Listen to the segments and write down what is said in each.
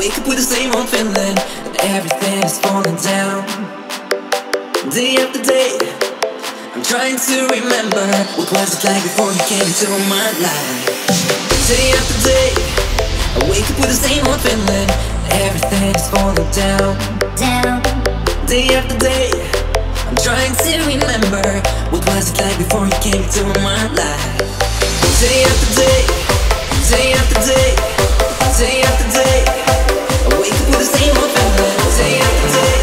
wake up with the same old feeling, and everything is falling down. Day after day, I'm trying to remember what was it like before you came into my life. Day after day, I wake up with the same old feeling, everything is falling down. Day after day, I'm trying to remember what was it like before you came into my life. Day after day, day after day, day after day, I wake up with the same old feeling, day after day.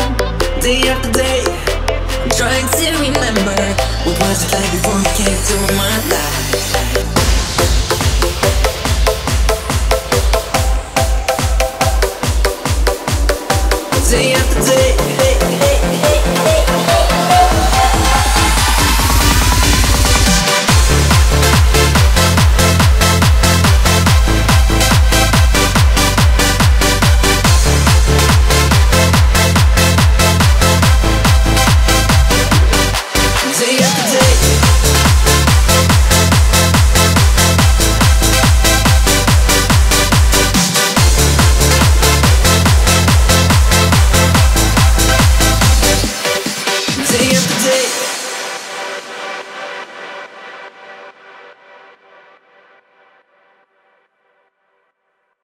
Day after day, I'm trying to remember what was it like before you came to me.